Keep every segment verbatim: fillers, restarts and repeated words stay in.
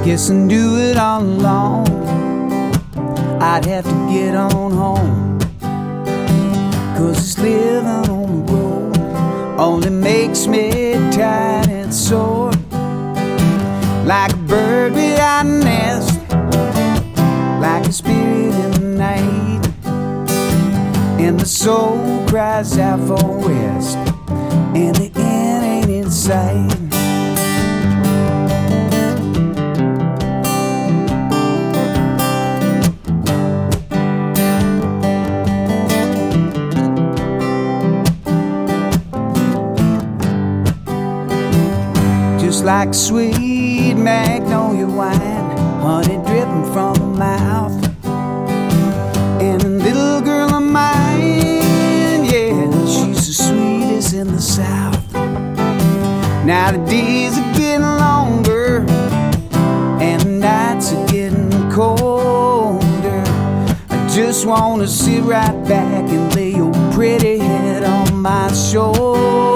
Guess I knew it all along. I'd have to get on home, 'cause this living on the road only makes me tired and sore. Like a bird without a nest, like a spirit in the night, and the soul cries out for rest, and the end ain't in sight. Just like sweet magnolia wine, honey dripping from her mouth, and a little girl of mine, yeah, she's the sweetest in the South. Now the days are getting longer and the nights are getting colder. I just wanna sit right back and lay your pretty head on my shoulder.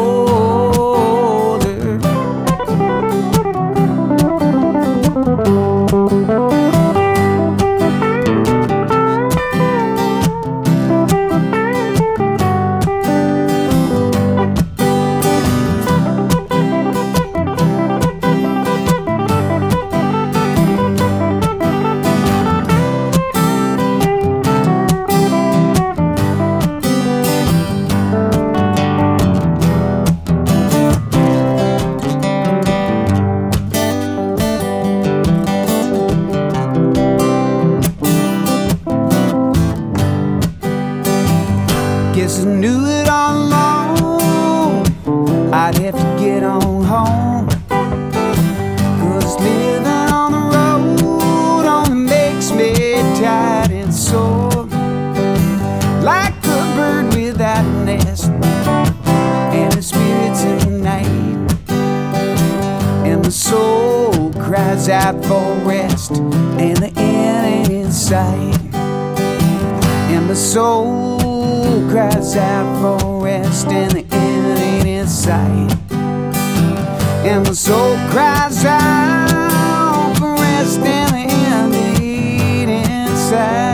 Guess I knew it all along. I'd have to get on home, 'cause living on the road only makes me tired and sore. Like a bird without a nest, and the spirits in the night, and the soul cries out for rest, and the end ain't in sight. And the soul cries out for rest, and the end ain't in sight. And the soul cries out for rest, and the end ain't in sight.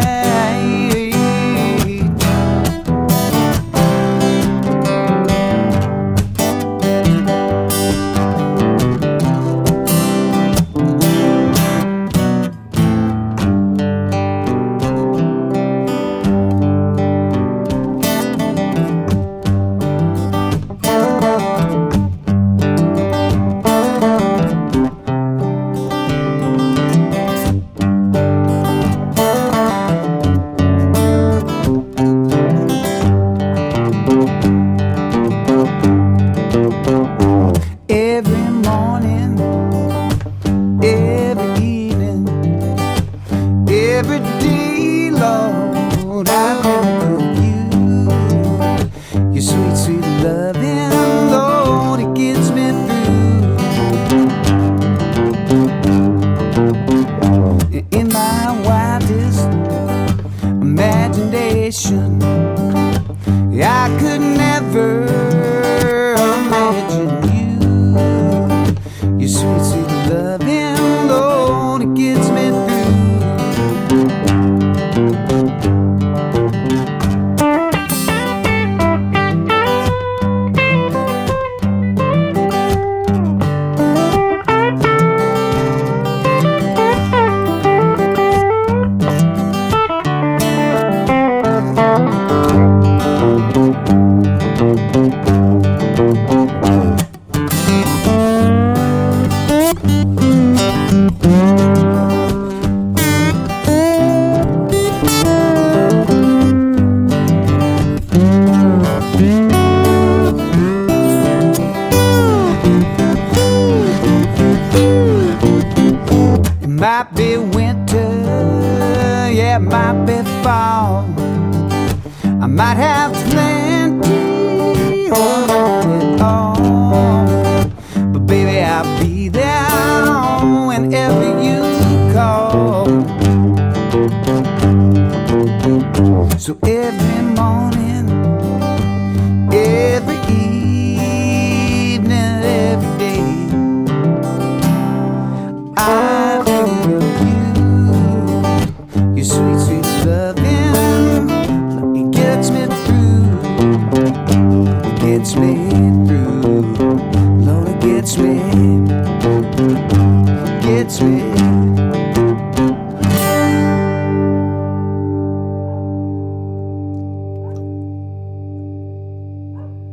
Every day, Lord, I think of you. Your sweet, sweet loving, Lord, it gets me through. In my wildest imagination, I could never imagine you. Your sweet, sweet loving, Lord, it gets me through. Might be winter, yeah, it might be fall. I might have plenty or not at all, but baby, I'll be there whenever you call. So every morning, every evening, every day, I it's me.